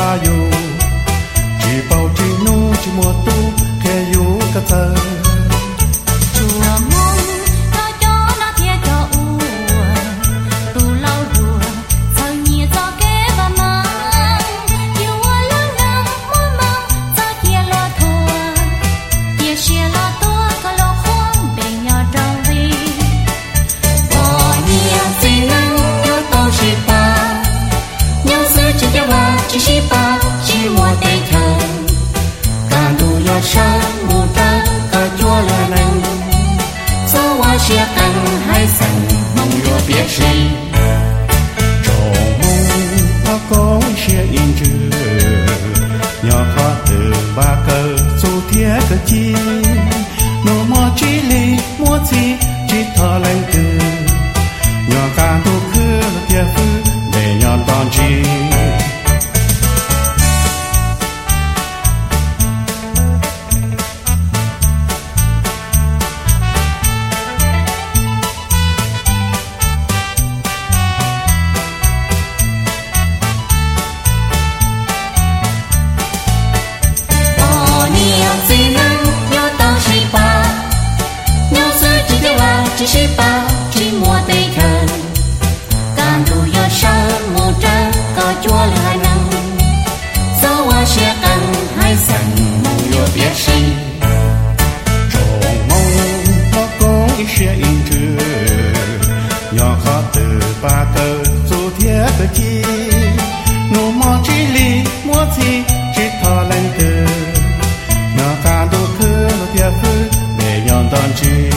ba yêu chỉ bao chỉ nu chỉ mùa tu khe yêu cả thơ chỉ sĩ ba chỉ mùa tây thơ càng đủ yo sáng mù ta cả chúa là nâng gió hoa chia cành hai sành mong yo biết gì trồng mông ta có chia in chữ nhỏ khó từ ba cơ dù thiết cơ chi nô mò chỉ li mua chi chỉ thọ lành từ nhỏ càng đủ khứ là thiết phứ để nhỏ toàn chi chỉ sĩ ba chỉ mùa tây thơ càng đủ yo sáng mù trắng có chúa là nắng gió hoa chia cành hai sành mong yo biết gì trồng mông nó có chia in chữ nhỏ khó từ ba cơ dù thiết cơ chi nô mò chỉ li mua chi chỉ thọ lành từ nhỏ càng đủ khứ là thiết phứ để nhon toàn chi